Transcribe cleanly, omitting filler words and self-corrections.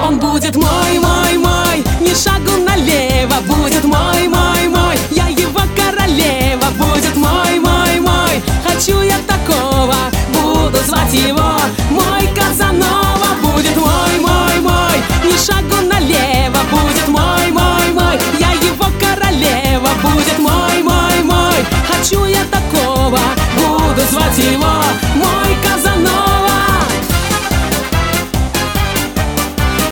Он будет мой, мой, мой, ни шагу налево. Будет мой, мой, мой, я его королева. Будет мой, мой, мой, хочу я такого, буду звать его мой Казанова. Будет мой, мой, мой, ни шагу налево. Будет мой, мой, мой, я его королева. Будет мой, мой, мой, хочу я такого, буду звать его